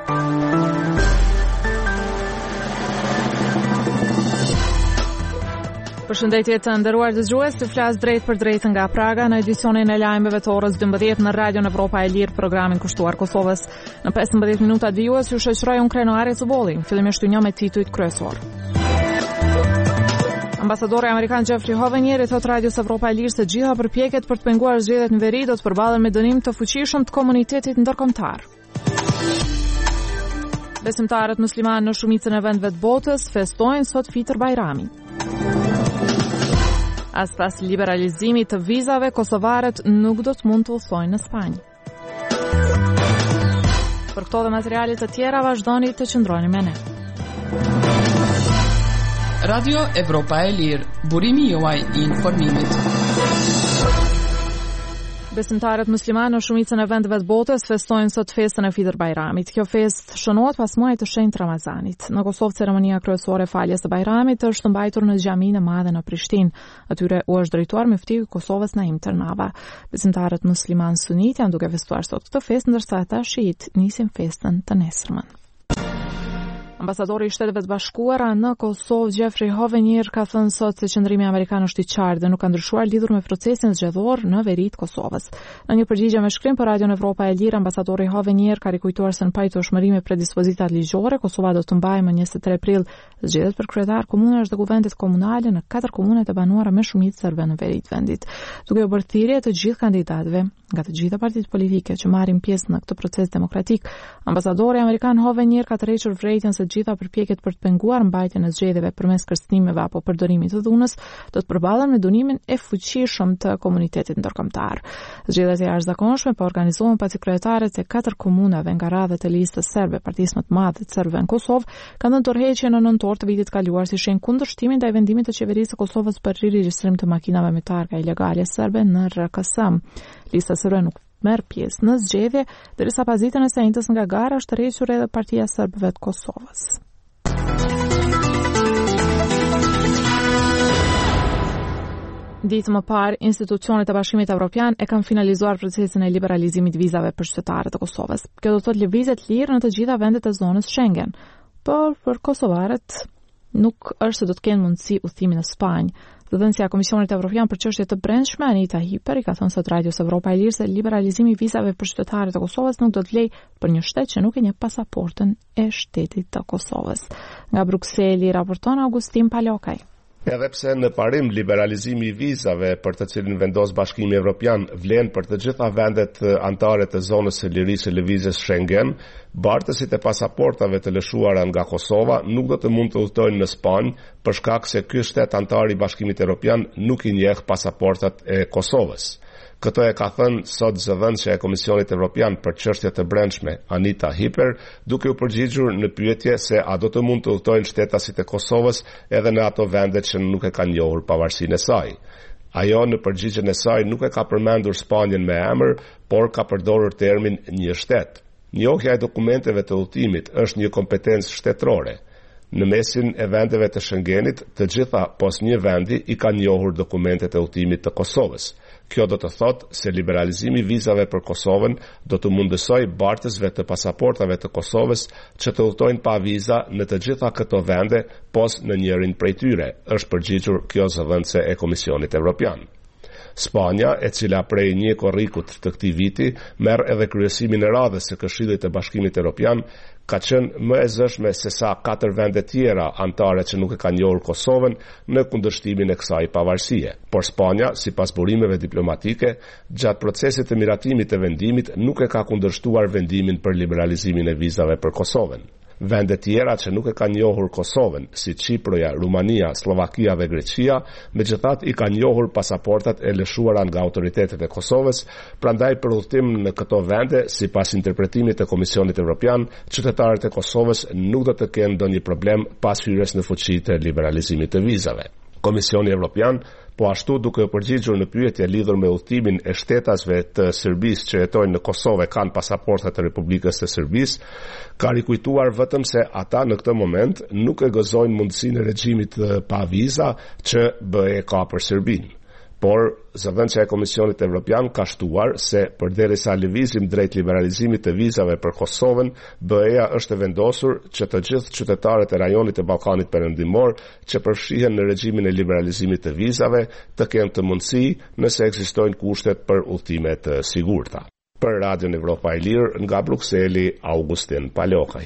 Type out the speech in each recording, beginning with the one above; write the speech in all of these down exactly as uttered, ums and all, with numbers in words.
Përshëndetje të nderuar dëgjues, të flas drejt për drejt nga Praga në edicionin e lajmeve të orës dymbëdhjetë në Radion Evropa e Lirë, programin kushtuar Kosovës. Në pesëmbëdhjetë minuta vijues ju shoqëroj unë Krenari Zubolli. Fillimisht një me titujt kryesor. Ambasadori amerikan Jeffrey Hovenier i thot Radios Evropa e Lirë se gjitha përpjekjet për të penguar zgjedhjet në veri do të përballen me dënim të fuqishëm të komunitetit ndërkombëtar. Besimtarët musliman në shumicën e vendeve të botës festojnë sot Fitr Bajramin. As pas liberalizimit të vizave, kosovarët nuk do të mund të udhëtojnë në Spanjë. Për këto dhe materialet të tjera vazhdoni të qëndroni me ne. Radio Evropa e Lirë, burimi juaj i informimit. Besimtarët muslimanë në shumicën e vendeve të botës festojnë sot festën e Fitr Bajramit. Kjo festë shënohet pas muajit të shenjtë Ramazanit. Në Kosovë ceremonia kryesore e faljes së Bajramit është mbajtur në xhaminë e madhe në Prishtinë. Atyre u është drejtuar muftiu i Kosovës Naim Tërnava. Besimtarët muslimanë sunit janë duke festuar sot këtë festë, ndërsa ata shiit nisin festën të nesërmen. Ambasadori i Shteteve të Bashkuara në Kosovë Jeffrey Hovenier ka thënë sot se qëndrimi amerikan është i qartë dhe nuk ka ndryshuar lidhur me procesin zgjedhor në veri të Kosovës. Në një përgjigje me shkrim për Radion Evropa e Lirë, ambasadori Hovenier ka rikujtuar se në pajtueshmëri me predispozitat ligjore, Kosova do të mbajë më njëzet e tre prill zgjedhjet për kryetar komunash dhe kuvendet komunale në katër komunet e banuara me shumicë serbe në veri të vendit. Duke u bërë thirrje të gjithë kandidatëve nga të gjitha partitë politike që marrin pjesë në këtë proces demokratik, ambasadori amerikan Hovenier ka tërhequr vërejtjen se gjitha përpjekjet për të penguar mbajtjen e zgjedhjeve përmes kërcënimeve apo përdorimit të dhunës do të përballen me dënimin e fuqishëm të komunitetit ndërkombëtar. Zgjedhjet e jashtëzakonshme po organizohen pasi kryetaret e katër komunave nga radhët e listës serbe, partisë më të madhe të serbëve në Kosovë, kanë dhënë tërheqje në nëntor të vitit kaluar si shenjë kundërshtimin ndaj vendimit të qeverisë së Kosovës për riregjistrim të makinave me targa ilegale serbe në R K S. Lista serbe nuk merr pjesë në zgjedhje, derisa pas ditën e shenjtës nga gara është tërhequr edhe Partia e Serbëve të Kosovës. Ditë më parë, institucionet e Bashkimit Evropian e kanë finalizuar procesin e liberalizimit vizave për qytetarët e Kosovës. Kjo do të thotë lëvizje të lirë në të gjitha vendet e zonës Schengen, por për kosovarët nuk është se do të kenë mundësi udhëtimi në Spanjë. Zëdhënësia e Komisionit Evropian për çështje të brendshme Anita Hiper i ka thënë sot Radios Evropa e Lirë se liberalizimi i vizave për qytetarët e Kosovës nuk do të lejë për një shtet që nuk e njeh pasaportën e shtetit të Kosovës. Nga Brukseli raporton Augustin Palokaj. Edhe pse në parim liberalizimi i vizave për të cilin vendos Bashkimi Evropian vlen për të gjitha vendet anëtare të zonës së lirisë së lëvizjes Schengen, bartësit e pasaportave të lëshuara nga Kosova nuk do të mund të udhtojnë në Spanjë për shkak se ky shtet antar i Bashkimit Evropian nuk i njeh pasaportat e Kosovës. Këto e ka thënë sot zëdhënësja e Komisionit Evropian për çështje të brendshme Anita Hiper, duke u përgjigjur në pyetje se a do të mund të udhtojnë shtetasit e Kosovës edhe në ato vende që nuk e kanë njohur pavarësinë e saj. Ajo në përgjigjen e saj nuk e ka përmendur Spanjën me emër, por ka përdorur termin një shtet. Njohja e dokumenteve të udhëtimit është një kompetencë shtetërore. Në mesin e vendeve të Schengenit, të gjitha pos një vendi i kanë njohur dokumentet e udhëtimit të Kosovës. Kjo do të thotë se liberalizimi i vizave për Kosovën do të mundësoj bartësve të pasaportave të Kosovës që të udhtojnë pa viza në të gjitha këto vende, pos në njërin prej tyre, është përgjigjur kjo zëdhënëse e Komisionit Evropian. Spanja, e cila prej një korrikut të këtij viti merr edhe kryesimin e radhës së Këshillit të Bashkimit Evropian, ka qenë më e zëshme se sa katër vende tjera anëtare që nuk e kanë njohur Kosovën në kundërshtimin e kësaj pavarësie. Por Spanja, sipas burimeve diplomatike, gjatë procesit të miratimit të vendimit nuk e ka kundërshtuar vendimin për liberalizimin e vizave për Kosovën. Vende tjera që nuk e kanë njohur Kosovën, si Çiproja, Rumania, Slovakia dhe Greqia, megjithatë i kanë njohur pasaportat e lëshuara nga autoritetet e Kosovës, prandaj për udhëtim në këto vende, sipas interpretimit të Komisionit Evropian, qytetarët e Kosovës nuk do të kenë ndonjë problem pas hyrjes në fuqi të liberalizimit të vizave. Komisioni Evropian po ashtu duke u përgjigjur në pyetje lidhur me udhëtimin e shtetasve të Serbisë që jetojnë në Kosovë e kanë pasaporta të Republikës së Serbisë, ka rikujtuar vetëm se ata në këtë moment nuk e gëzojnë mundësinë e regjimit pa viza që B E ka për Serbinë. Por zëvendësja e Komisionit Evropian ka shtuar se përderisa lëvizim drejt liberalizimit të vizave për Kosovën, B E-ja është e vendosur që të gjithë qytetarët e rajonit të Ballkanit Perëndimor që përfshihen në regjimin e liberalizimit të vizave të kenë të mundësi nëse ekzistojnë kushtet për udhëtime të sigurta. Për Radion Evropa e Lirë, nga Brukseli, Augustin Palokaj.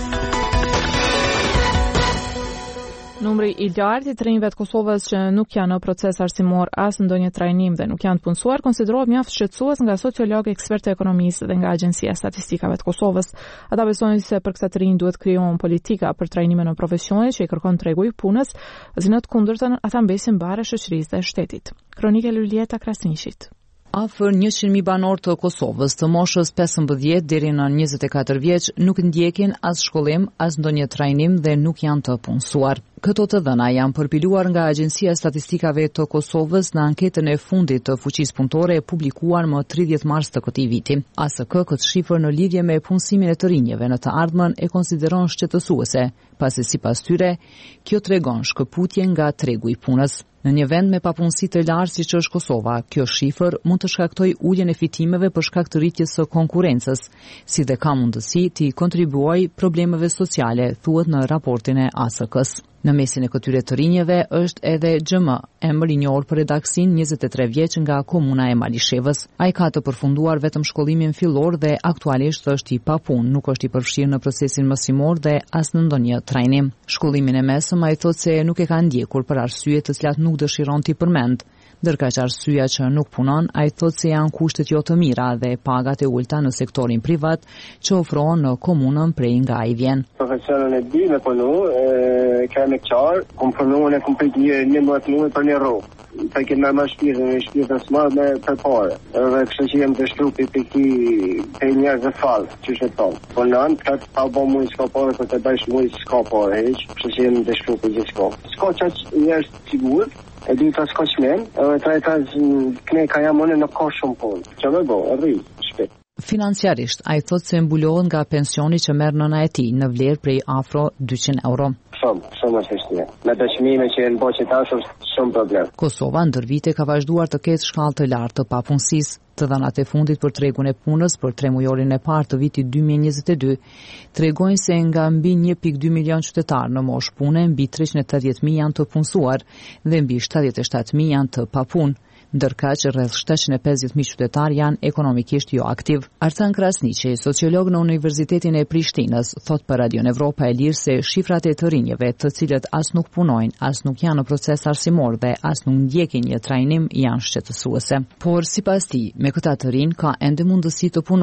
Numri i lartë i të rinjve të Kosovës që nuk janë në proces arsimor as ndonjë trajnim dhe nuk janë të punësuar konsiderohet mjaft shqetësues nga sociologë, ekspertë e ekonomisë dhe nga Agjencia e Statistikave të Kosovës. Ata besojnë se për këta të rinj duhet krijohen politika për trajnime në profesione që i kërkon tregu i punës, dhe në të kundërtën ata mbesin bare shoqërisë dhe shtetit. Kronika e Lulieta Krasniqit. Afër njëqind mijë banor të Kosovës të moshës pesëmbëdhjetë deri në njëzet e katër vjeç nuk ndjekin as shkollim, as ndonjë trajnim dhe nuk janë të punësuar. Këto të dhëna janë përpiluar nga Agjencia e Statistikave të Kosovës në anketën e fundit të fuqisë punëtore e publikuar më tridhjetë mars të këtij viti. A S K këtë shifër në lidhje me punësimin e të rinjve në të ardhmen e konsideron shqetësuese, pasi sipas tyre kjo tregon shkëputje nga tregu i punës. Në një vend me papunësi të lartë siç është Kosova, kjo shifër mund të shkaktojë uljen e fitimeve për shkak të rritjes së konkurrencës, si dhe ka mundësi të kontribuojë problemeve sociale, thuhet në raportin e A S K-s. Në mesin e këtyre të rinjeve është edhe X M, emër i njohur për redaksin njëzet e tre vjeç nga komuna e Malishevës. Ai ka të përfunduar vetëm shkollimin fillor dhe aktualisht është i papunë, nuk është i përfshirë në procesin mësimor dhe as në ndonjë trajnim. Shkollimin e mesëm ai thotë se nuk e ka ndjekur për arsye të cilat nuk dëshiron t'i përmend. Ndërka që arsyeja që nuk punon, ai thotë se janë kushtet jo të mira dhe pagat e ulta në sektorin privat që ofrohen në komunën prej nga ai vjen. Profesionin e di me punu, e kam e qarë, kom punu në kom prit një një mëtë muaj për një rrugë. Ta kemë me shpirtën, e shpirtën smarë me për pare. Edhe kështë që jem të shtrupi për ki për njerë dhe falë, që shë tonë. Po në anë, ka të pa bo mujë s'ka pare, për të bëjsh mujë s'ka pare, heq, kështë që jem të shtrupi gjithë s'ka. S'ka që njerës sigur, e di ta s'ka qmen, edhe ta e ta këne ka jamone në ka shumë punë. Që me bo, e rri, shpet. Financiarisht, a i thot se mbulohen nga pensioni që merr nëna e tij në vlerë prej afro dyqind euro. Shumë, shumë është vështirë. Me dëshmime që në boqe tash është shumë problem. Kosova ndër vite ka vazhduar të ketë shkallë të lartë të papunësisë. Të dhënat e fundit për tregun e punës për tremujorin e parë të vitit dy mijë e njëzet e dy tregojnë se nga mbi një pikë dy milion qytetar në moshë pune, mbi treqind e tetëdhjetë mijë janë të punësuar dhe mbi shtatëdhjetë e shtatë mijë janë të papunë, ndërka që rreth shtatëqind e pesëdhjetë mijë qytetar janë ekonomikisht jo aktiv. Artan Krasniqi, sociolog në Universitetin e Prishtinës, thot për Radion Evropa e Lirë se shifrat e të rinjve, të cilët as nuk punojnë, as nuk janë në proces arsimor dhe as nuk ndjekin një trajnim, janë shqetësuese. Por sipas tij, me këta të rinj ka ende mundësi të punojnë